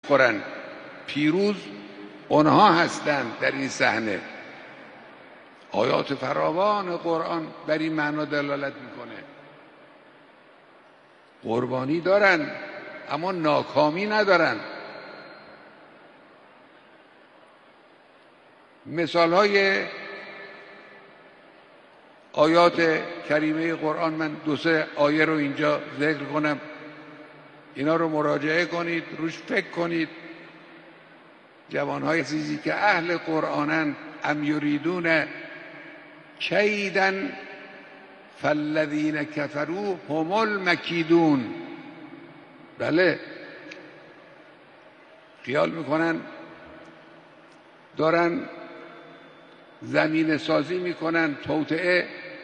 خورن. پیروز اونها هستند در این صحنه. آیات فراوان قرآن بر این معنا دلالت میکنه. قربانی دارن اما ناکامی ندارن. مثال های آیات کریمه قرآن، من 2-3 آیه رو اینجا ذکر کنم، اینا رو مراجعه کنید، روش فکر کنید. جوانهای عزیزی که اهل قرآنن، ام یریدون کیداً فالذین کفروا هم المکیدون. بله، خیال میکنن دارن زمین سازی میکنن، توطئه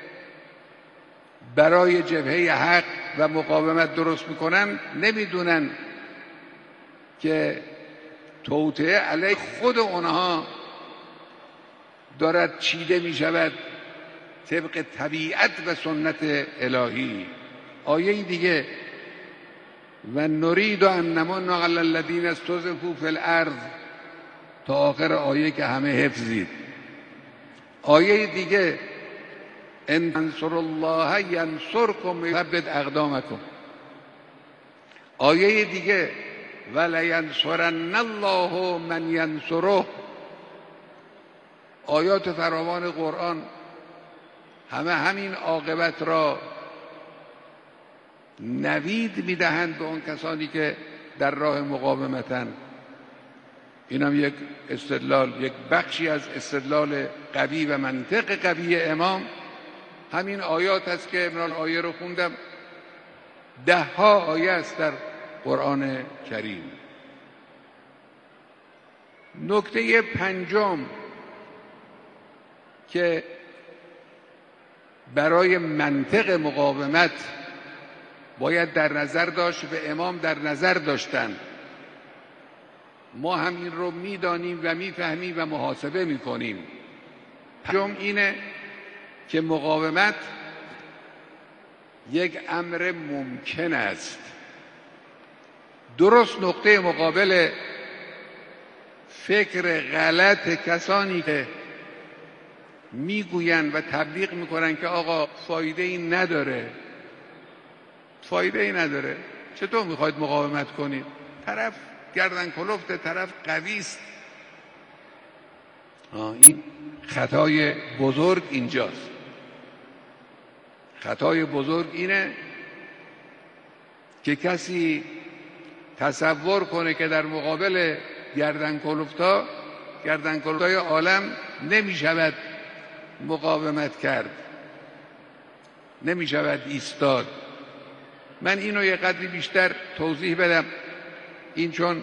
برای جبهه حق و مقاومت درست میکنن، نمیدونن که توطئه علیه خود اونها دارد چیده میشود طبق طبیعت و سنت الهی. آیه دیگه، و نرید ان نمن علی الذین استضعفوا فی الارض، تا آخر آیه که همه حفظید. آیه دیگه، ان تنصر الله ینصرکم ویثبت اقدامکم. آیه دیگه، ولینصرن الله من ینصره. آیات فراوان قرآن همه همین عاقبت را نوید میدهند به اون کسانی که در راه مقاومتن. این هم یک استدلال، یک بخشی از استدلال قوی و منطق قوی امام همین آیات است که امران آیه رو خوندم. 10 آیه است در قرآن کریم. نکته 5 که برای منطق مقاومت باید در نظر داشت و امام در نظر داشتن، ما هم این رو میدانیم و میفهمیم و محاسبه میکنیم. 5 اینه که مقاومت یک امر ممکن است. درست نقطه مقابل فکر غلط کسانی که میگویند و تبلیغ میکنن که آقا فایده ای نداره، فایده ای نداره، چطور میخواید مقاومت کنید؟ طرف گردن کلفت، طرف قوی است. این خطای بزرگ اینجاست. خطای بزرگ اینه که کسی تصور کنه که در مقابل گردن کلفتای عالم نمی شود مقاومت کرد، نمی شود ایستاد. من اینو یه قدری بیشتر توضیح بدم، این چون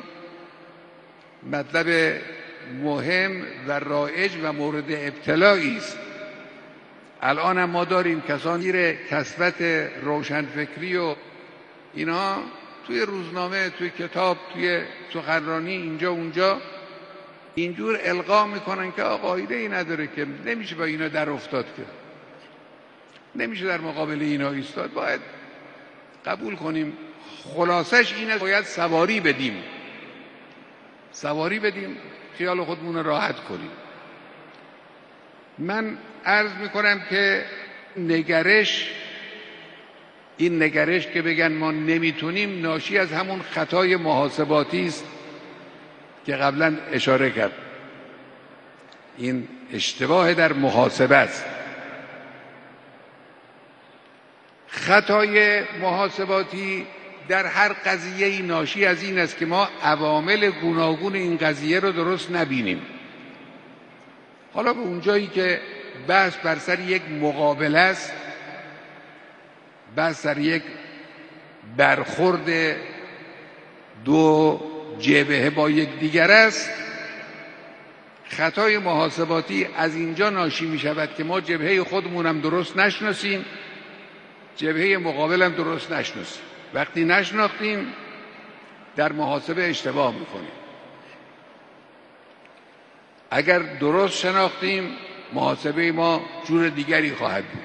مطلب مهم و رایج و مورد ابتلایی است. الان هم ما داریم کسانی رو کسوت روشنفکری و اینا توی روزنامه، توی کتاب، توی سخنرانی، اینجا اونجا اینجور القا میکنن که قاعده ای نداره، که نمیشه با اینا در افتاد، که نمیشه در مقابل اینا ایستاد، باید قبول کنیم. خلاصش اینه باید سواری بدیم، خیال خودمون راحت کنیم. من عرض میکنم که این نگرش که بگن ما نمیتونیم، ناشی از همون خطای محاسباتی است که قبلا اشاره کرد. این اشتباه در محاسبه است. خطای محاسباتی در هر قضیه ناشی از این است که ما عوامل گوناگون این قضیه رو درست نبینیم. حالا به اونجایی که بحث بر سر یک مقابله است، بحث سر یک برخورد دو جبهه با یک دیگر است، خطای محاسباتی از اینجا ناشی می شود که ما جبهه خودمونم درست نشناسیم، جبهه مقابلم درست نشناسیم. وقتی نشناختیم در محاسبه اشتباه میکنیم. اگر درست شناختیم محاسبه ما جور دیگری خواهد بود.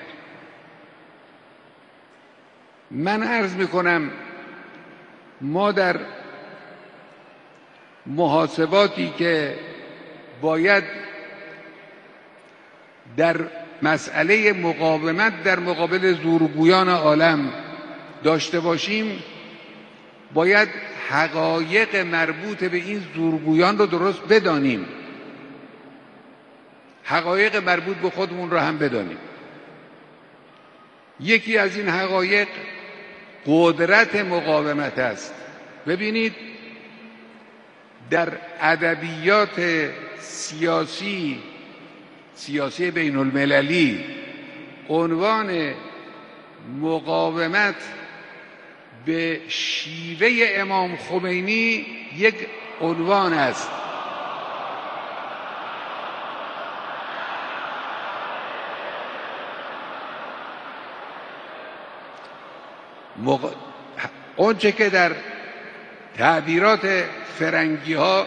من عرض میکنم ما در محاسباتی که باید در مسئله مقاومت در مقابل زورگویان عالم داشته باشیم، باید حقایق مربوط به این زورگویان رو درست بدانیم، حقایق مربوط به خودمون رو هم بدانیم. یکی از این حقایق قدرت مقاومت است. ببینید در ادبیات سیاسی بین المللی عنوان مقاومت به شیوه امام خمینی یک عنوان است. اونچه که در تعبیرات فرنگی ها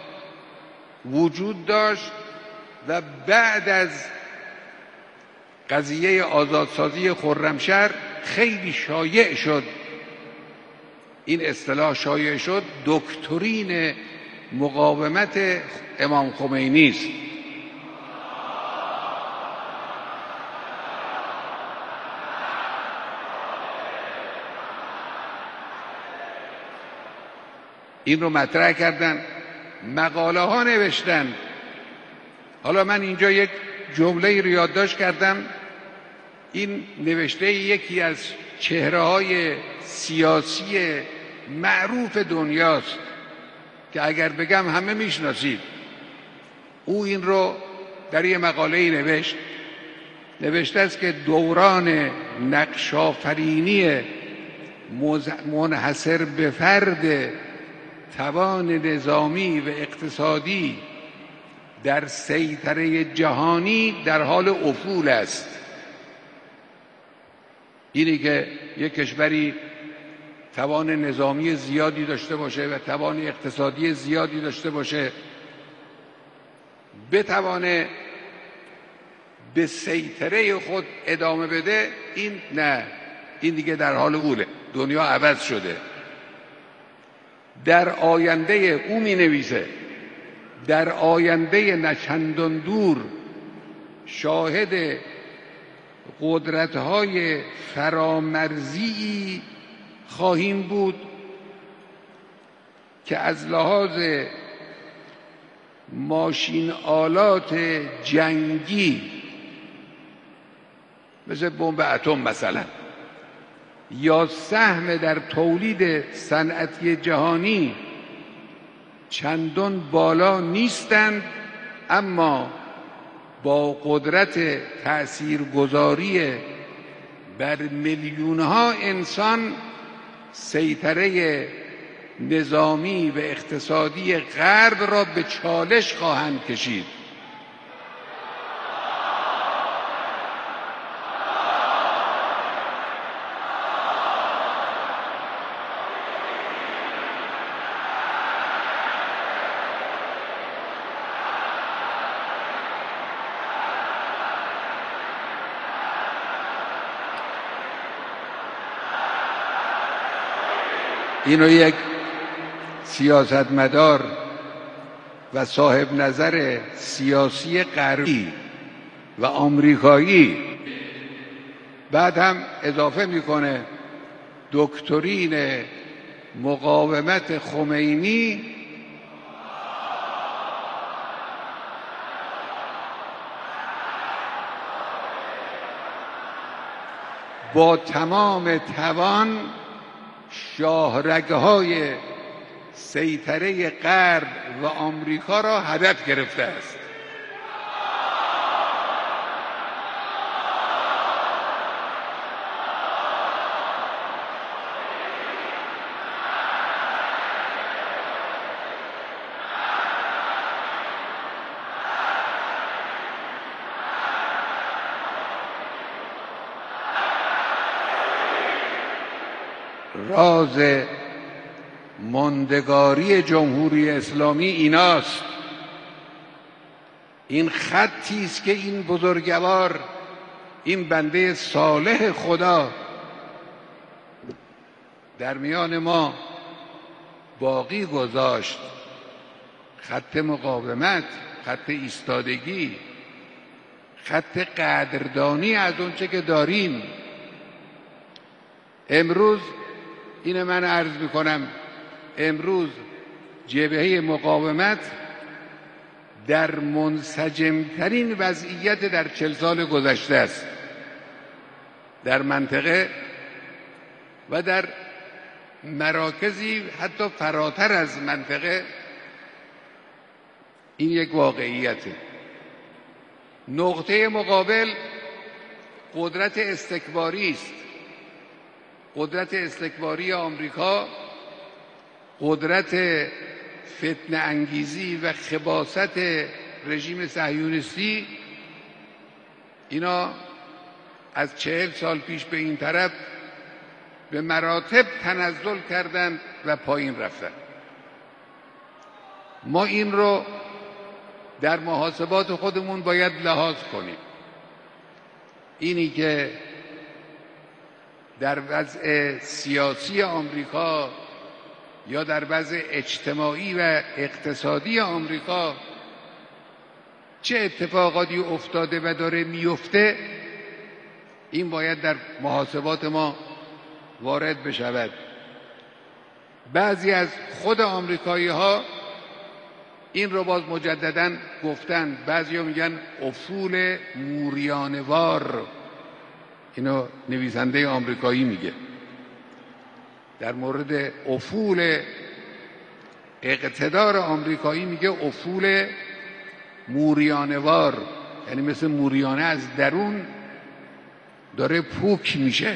وجود داشت و بعد از قضیه آزادسازی خرمشهر خیلی شایع شد، این اصطلاح شایع شد، دکترین مقاومت امام خمینی است. این رو مطرح کردن، مقاله ها نوشتن. حالا من اینجا یک جمله رو یادداشت کردم، این نوشته یکی از چهره‌های سیاسی معروف دنیاست که اگر بگم همه میشناسید. او این رو در یک مقاله نوشته است که دوران نقش‌آفرینی منحصر به فرد توان نظامی و اقتصادی در سیطره جهانی در حال افول است. اینی که یک کشوری توان نظامی زیادی داشته باشه و توان اقتصادی زیادی داشته باشه، بتوانه به سیطره خود ادامه بده، این نه، این دیگه در حال اوله، دنیا عوض شده. در آینده او می نویسه، در آینده نچندان دور شاهد قدرت‌های فرامرزی خواهیم بود که از لحاظ ماشین آلات جنگی مثل بمب اتم مثلا، یا سهم در تولید صنعتی جهانی چندان بالا نیستند، اما با قدرت تأثیرگذاری بر میلیون‌ها انسان سیطره نظامی و اقتصادی غرب را به چالش خواهند کشید. اینو یک سیاستمدار و صاحب نظر سیاسی غربی و آمریکایی بعد هم اضافه میکنه دکترین مقاومت خمینی با تمام توان شاهرگهای سیطره غرب و آمریکا را هدف گرفته است. راز ماندگاری جمهوری اسلامی ایناست. این خطی است که این بزرگوار، این بنده صالح خدا در میان ما باقی گذاشت خط مقاومت، خط ایستادگی، خط قدردانی از اونچه که داریم. امروز این من عرض میکنم، امروز جبهه مقاومت در منسجمترین وضعیت در 40 سال گذشته است در منطقه و در مراکزی حتی فراتر از منطقه. این یک واقعیته. نقطه مقابل قدرت استکباری است، قدرت استکباری آمریکا، قدرت فتنه انگیزی و خباثت رژیم صهیونیستی. اینا از 40 سال پیش به این طرف به مراتب تنزل کردند و پایین رفتند. ما این رو در محاسبات خودمون باید لحاظ کنیم. اینی که در وضع سیاسی آمریکا یا در وضع اجتماعی و اقتصادی آمریکا چه اتفاقاتی افتاده و داره میفته، این باید در محاسبات ما وارد بشود. بعضی از خود آمریکایی ها این رو باز مجدداً گفتن، بعضی ها میگن افول موریانوار، اینو نویسنده آمریکایی میگه در مورد افول اقتدار آمریکایی، میگه افول موریانوار، یعنی مثل موریانه از درون داره پوک میشه.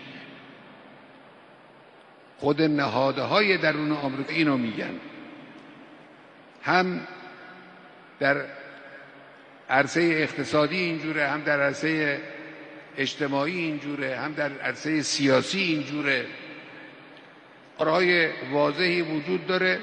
خود نهادهای درون آمریکا اینو میگن، هم در عرصه اقتصادی اینجوره، هم در عرصه اجتماعی اینجوره، هم در عرصه سیاسی اینجوره. رای واضحی وجود داره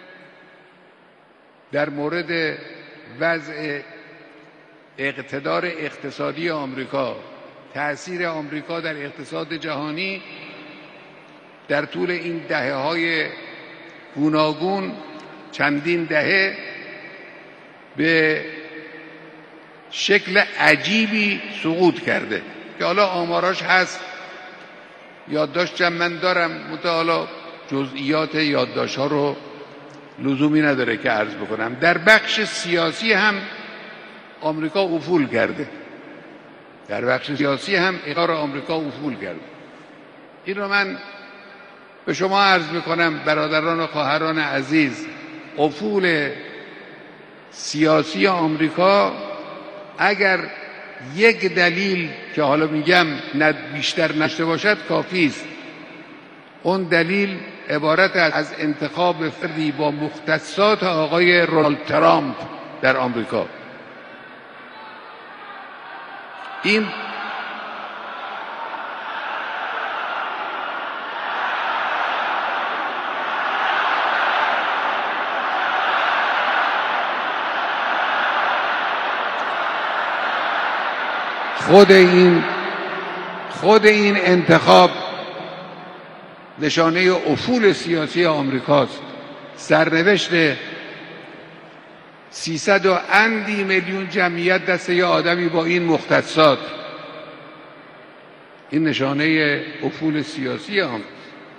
در مورد وضع اقتدار اقتصادی آمریکا، تأثیر آمریکا در اقتصاد جهانی در طول این دهه‌های گوناگون، چندین دهه، به شکل عجیبی سقوط کرده که حالا آماراش هست، یادداشتم من دارم، حالا جزئیات یادداشت‌ها رو لزومی نداره که عرض بکنم. در بخش سیاسی هم آمریکا افول کرده، در بخش سیاسی هم اقتدار آمریکا افول کرده. این رو من به شما عرض میکنم برادران و خواهران عزیز. افول سیاسی آمریکا اگر یک دلیل که حالا میگم بیشتر نشته باشد کافی است. اون دلیل عبارت از انتخاب فردی با مختصات آقای رونالد ترامپ در آمریکا. این خود این انتخاب نشانه افول سیاسی آمریکاست. سرنوشت 300 و اندی میلیون جمعیت دست یه آدمی با این مختصات، این نشانه افول سیاسی آمریکاست.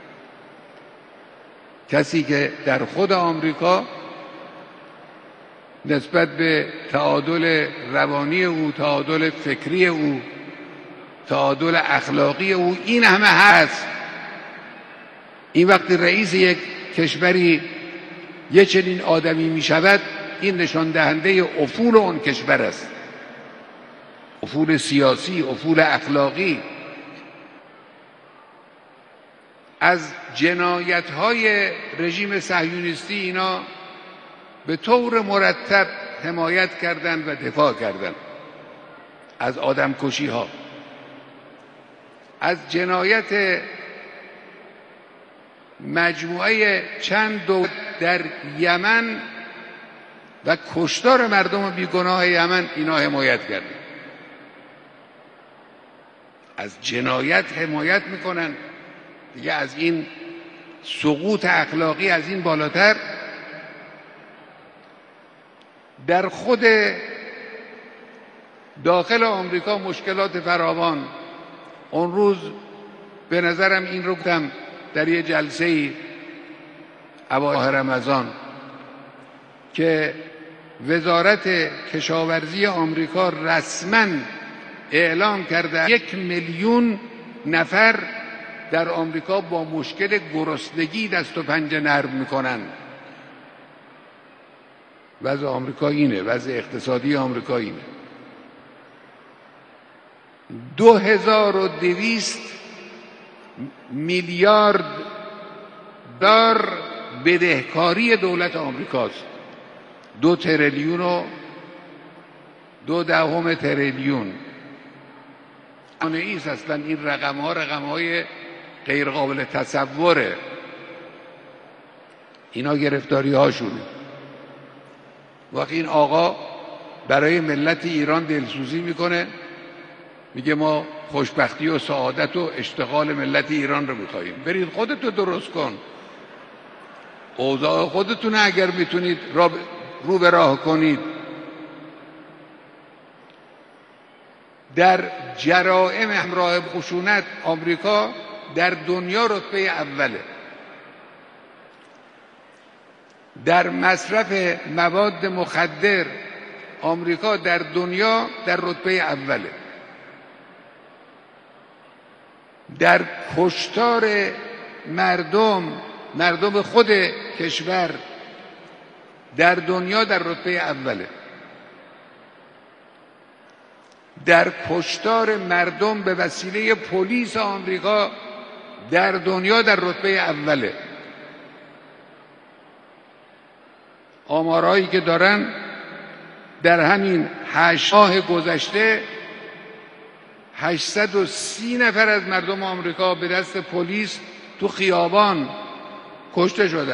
کسی که در خود آمریکا نسبت به تعادل روانی او، تعادل فکری او، تعادل اخلاقی او این همه هست، این وقتی رئیس یک کشوری یه چنین آدمی می شود، این نشان دهنده افول اون کشور است. افول سیاسی، افول اخلاقی. از جنایت‌های رژیم صهیونیستی اینا به طور مرتب حمایت کردند و دفاع کردند. از آدمکشی‌ها، از جنایت مجموعه چند دولت در یمن و کشتار مردم بیگناه یمن، اینا حمایت کردند. از جنایت حمایت میکنن دیگه. از این سقوط اخلاقی، از این بالاتر در خود داخل آمریکا مشکلات فراوان. اون روز به نظرم این رو گفتم در یه جلسه‌ای اوایل رمضان که وزارت کشاورزی آمریکا رسما اعلام کرده 1 میلیون نفر در آمریکا با مشکل گرسنگی دست و پنجه نرم میکنن. وضع آمریکا اینه، وضع اقتصادی آمریکا اینه. 2200 میلیارد دلار بدهکاری دولت آمریکاست. 2 تریلیون و 2 تریلیون. ایست اصلا این رقم‌های غیر قابل تصوره. اینا گرفتاری هاشونه. وقتی این آقا برای ملت ایران دلسوزی میکنه، میگه ما خوشبختی و سعادت و اشتغال ملت ایران رو میخواییم. برید خودتو درست کن، اوضاع خودتون اگر میتونید رو به راه کنید. در جرائم همراه خشونت آمریکا در دنیا رتبه اوله. در مصرف مواد مخدر آمریکا در دنیا در رتبه اوله. در کشتار مردم خود کشور در دنیا در رتبه اوله. در کشتار مردم به وسیله پلیس آمریکا در دنیا در رتبه اوله. آمارهایی که دارن در همین 8 ماه گذشته 830 نفر از مردم آمریکا به دست پلیس تو خیابان کشته شدن.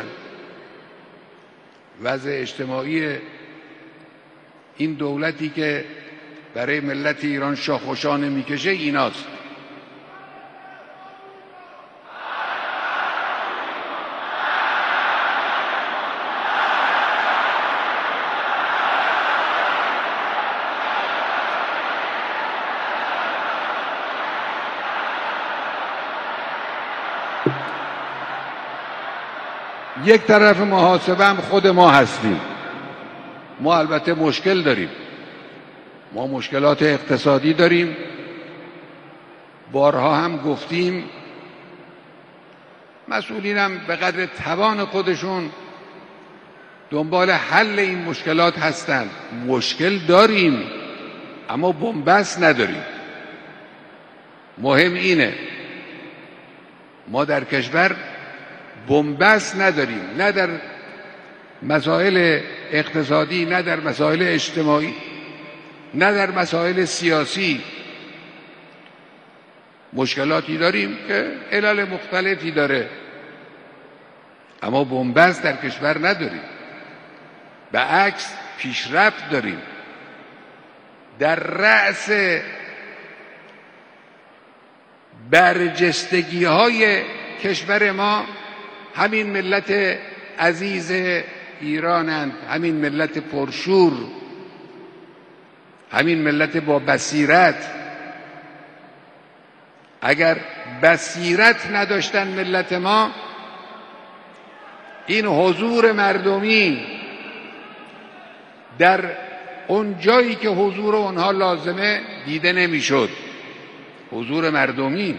وضع اجتماعی این دولتی که برای ملت ایران شاخ و شانه میکشه ایناست. یک طرف محاسبه هم خود ما هستیم. ما البته مشکل داریم، ما مشکلات اقتصادی داریم. بارها هم گفتیم مسئولین هم به قدر توان خودشون دنبال حل این مشکلات هستند. مشکل داریم اما بن‌بست نداریم. مهم اینه ما در کشور بن‌بست نداریم، نه در مسائل اقتصادی، نه در مسائل اجتماعی، نه در مسائل سیاسی. مشکلاتی داریم که علل مختلفی داره اما بن‌بست در کشور نداریم. به عکس پیشرفت داریم. در رأس برجستگی های کشور ما همین ملت عزیز ایرانند، همین ملت پرشور، همین ملت با بصیرت. اگر بصیرت نداشتن ملت ما، این حضور مردمی در اون جایی که حضور اونها لازمه دیده نمیشد. حضور مردمی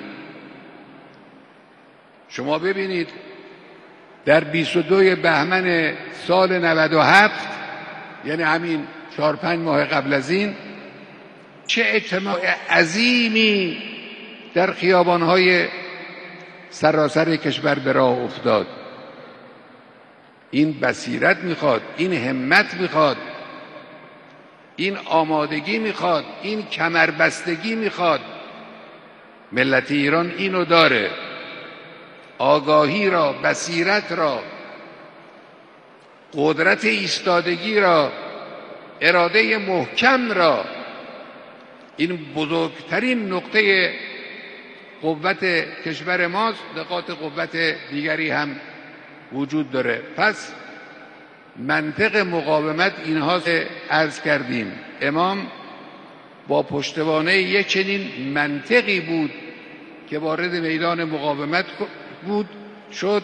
شما ببینید در 22 بهمن سال 97، یعنی همین 4-5 ماه قبل از این، چه اجتماع عظیمی در خیابان‌های سراسر کشور به راه افتاد. این بصیرت میخواد، این همت میخواد، این آمادگی میخواد، این کمربستگی میخواد. ملت ایران اینو داره، آگاهی را، بصیرت را، قدرت ایستادگی را، اراده محکم را. این بزرگترین نقطه قوت کشور ماست. نقاط قوت دیگری هم وجود داره. پس منطق مقاومت اینها عرض کردیم. امام با پشتوانه یک چنین منطقی بود که وارد میدان مقاومت شد.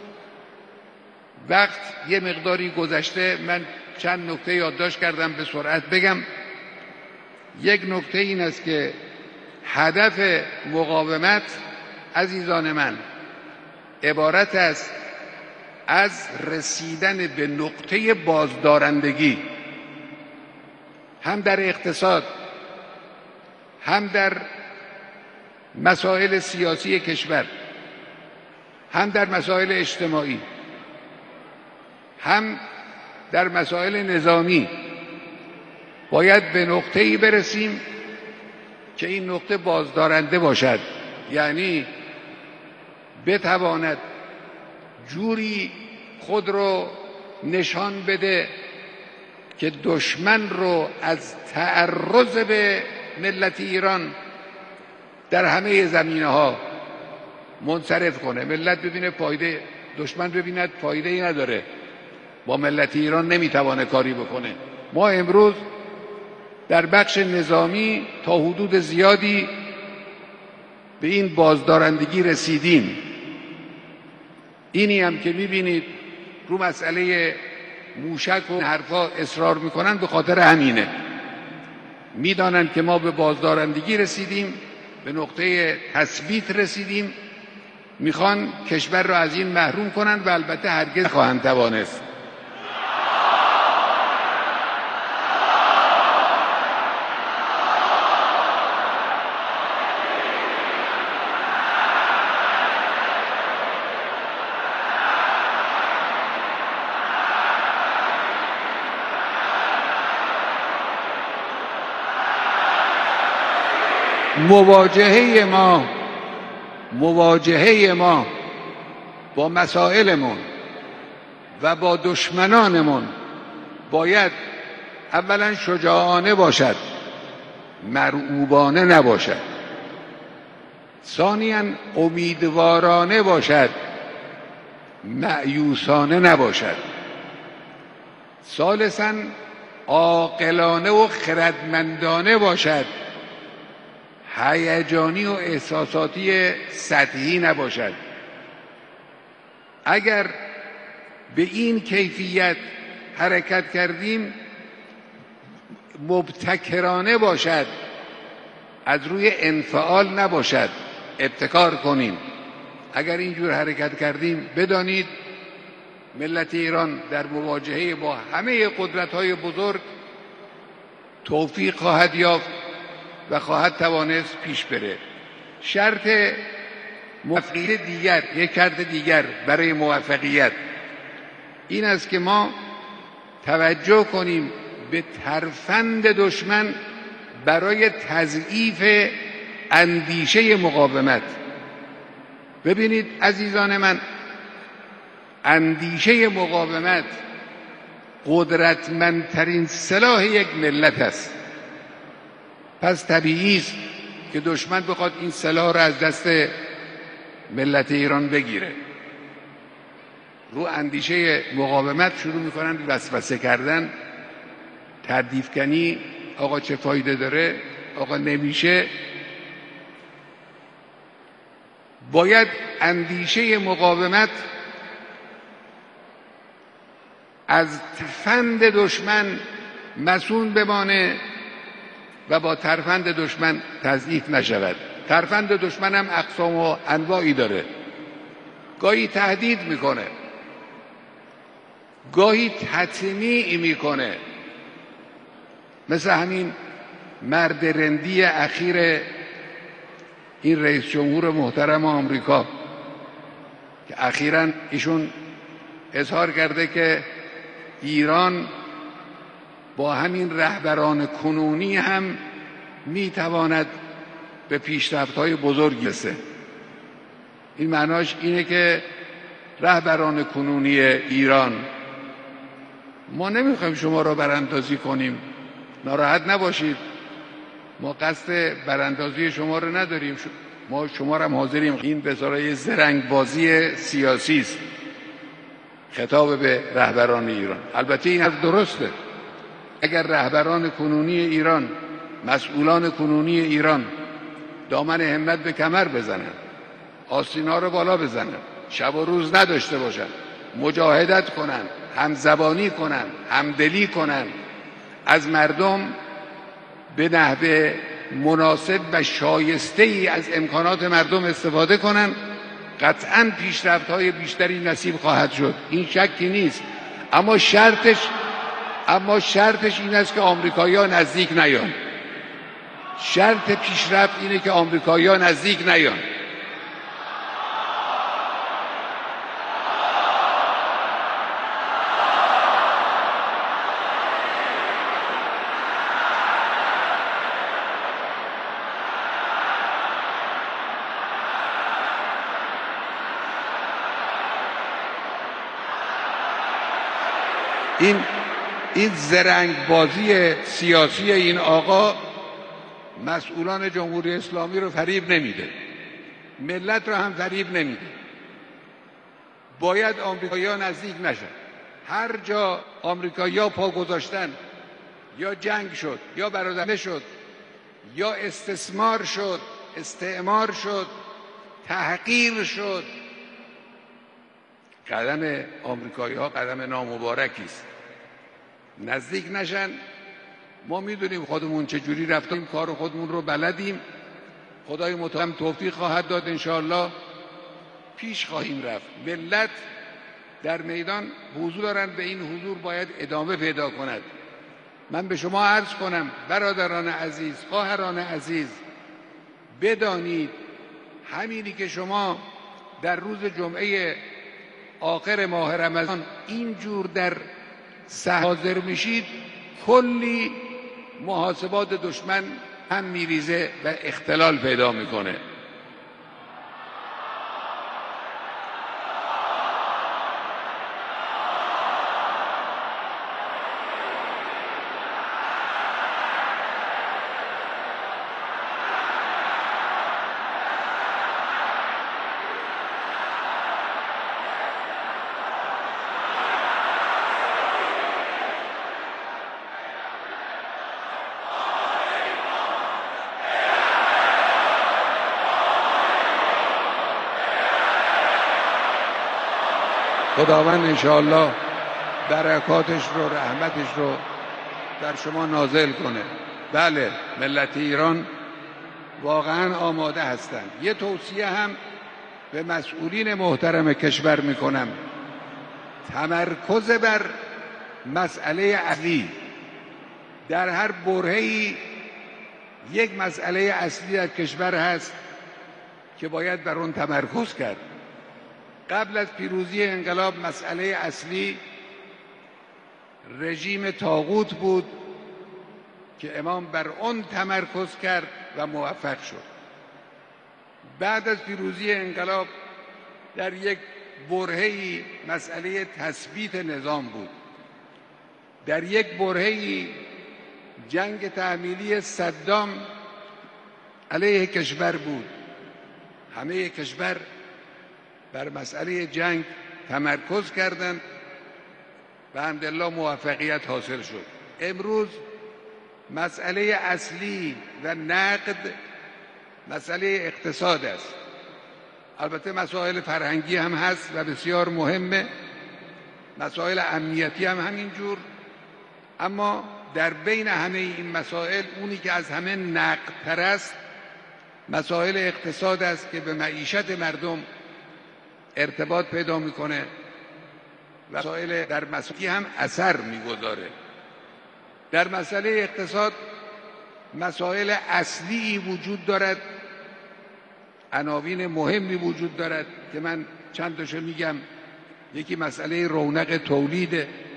وقت یه مقداری گذشته، من چند نکته یادداشت کردم، به سرعت بگم. یک نکته این است که هدف مقاومت عزیزان من عبارت است از رسیدن به نقطه بازدارندگی، هم در اقتصاد، هم در مسائل سیاسی کشور، هم در مسائل اجتماعی، هم در مسائل نظامی. باید به نقطه‌ای برسیم که این نقطه بازدارنده باشد، یعنی بتواند جوری خود رو نشان بده که دشمن رو از تعرض به ملت ایران در همه زمینه‌ها منصرف کنه. ملت ببینه فایده، دشمن ببیند فایده‌ای نداره، با ملت ایران نمیتوانه کاری بکنه. ما امروز در بخش نظامی تا حدود زیادی به این بازدارندگی رسیدیم. اینی هم که میبینید رو مسئله موشک و حرفا اصرار میکنن، به خاطر همینه. میدانن که ما به بازدارندگی رسیدیم، به نقطه تثبیت رسیدیم، میخوان کشور را از این محروم کنن و البته هرگز خواهند توانست. مواجهه ما با مسائلمون و با دشمنانمون باید اولا شجاعانه باشد، مرعوبانه نباشد. ثانیاً امیدوارانه باشد، مأیوسانه نباشد. ثالثاً عاقلانه و خردمندانه باشد، هیجانی و احساساتی سطحی نباشد. اگر به این کیفیت حرکت کردیم، مبتکرانه باشد، از روی انفعال نباشد، ابتکار کنیم. اگر اینجور حرکت کردیم، بدانید ملت ایران در مواجهه با همه قدرت‌های بزرگ توفیق خواهد یافت و خواهد توانست پیش بره. شرط موفقیت دیگر، یک شرط دیگر برای موفقیت این است که ما توجه کنیم به ترفند دشمن برای تضعیف اندیشه مقاومت. ببینید عزیزان من، اندیشه مقاومت قدرتمندترین سلاح یک ملت است. پس طبیعی است که دشمن بخواد این سلاح را از دست ملت ایران بگیره. رو اندیشه مقاومت شروع میکنن وسوسه کردن، تردید کنی، آقا چه فایده داره، آقا نمیشه. باید اندیشه مقاومت از ترفند دشمن مصون بمانه و با ترفند دشمن تضعیف نشود. ترفند دشمن هم اقسام و انواعی داره. گاهی تهدید میکنه، گاهی تطمیع میکنه، مثل همین مرد رندی اخیر این رئیس جمهور محترم آمریکا که اخیراً ایشون اظهار کرده که ایران با همین رهبران کنونی هم میتواند به پیشرفت‌های بزرگی برسه. این معناش اینه که رهبران کنونی ایران، ما نمیخوایم شما را براندازی کنیم، ناراحت نباشید، ما قصد براندازی شما رو نداریم، ما شما را هم حاضریم. این به صورت زرنگ بازی سیاسی است. خطاب به رهبران ایران. البته این حرف درسته. اگر رهبران کنونی ایران، مسئولان کنونی ایران دامن همت به کمر بزنن، آستینا رو بالا بزنن، شب و روز نداشته باشن، مجاهدت کنن، همزبانی کنن، همدلی کنن، از مردم به نحو مناسب و شایسته ای از امکانات مردم استفاده کنن، قطعاً پیشرفت‌های بیشتری نصیب خواهد شد، این شکی نیست. اما شرطش این است که آمریکایی‌ها نزدیک نیان. شرط پیشرفت اینه که آمریکایی‌ها نزدیک نیان. این زرنگ بازی سیاسی این آقا مسئولان جمهوری اسلامی رو فریب نمیده، ملت رو هم فریب نمیده. باید آمریکایی‌ها نزدیک نشن. هر جا آمریکایی‌ها پا گذاشتن یا جنگ شد، یا برادرانه شد، یا استثمار شد، استعمار شد، تحقیر شد. قدم آمریکایی‌ها قدم نامبارکی است. نزدیک نشن. ما میدونیم خودمون چجوری رفتیم، کار خودمون رو بلدیم. خدای متعال توفیق خواهد داد، انشاءالله پیش خواهیم رفت. ملت در میدان حضور دارند، به این حضور باید ادامه پیدا کند. من به شما عرض کنم برادران عزیز، خواهران عزیز، بدانید همینی که شما در روز جمعه آخر ماه رمضان اینجور در صحنه حاضر میشید، کلی محاسبات دشمن هم میریزه و اختلال پیدا میکنه. خداوند انشاءالله برکاتش رو، رحمتش رو در شما نازل کنه. بله، ملت ایران واقعا آماده هستند. یه توصیه هم به مسئولین محترم کشور میکنم: تمرکز بر مسئله اصلی. در هر برهه‌ای یک مسئله اصلی در کشور هست که باید بر اون تمرکز کرد. قبل از پیروزی انقلاب مسئله اصلی رژیم طاغوت بود که امام بر آن تمرکز کرد و موفق شد. بعد از پیروزی انقلاب در یک برهه‌ای مسئله تثبیت نظام بود. در یک برهه‌ای جنگ تحمیلی صدام علیه کشور بود. همه کشور بر مسئله جنگ تمرکز کردند و الحمدلله موفقیت حاصل شد. امروز مسئله اصلی و نقد مسئله اقتصاد است. البته مسائل فرهنگی هم هست و بسیار مهمه، مسائل امنیتی هم همینجور، اما در بین همه این مسائل اونی که از همه نقدتر است مسائل اقتصاد است که به معیشت مردم ارتباط پیدا میکنه و مسائل در مسائل هم اثر میگذاره. در مسئله اقتصاد مسائل اصلی وجود دارد، عناوین مهمی وجود دارد که من چند تاشو میگم. یکی مسئله رونق تولیده،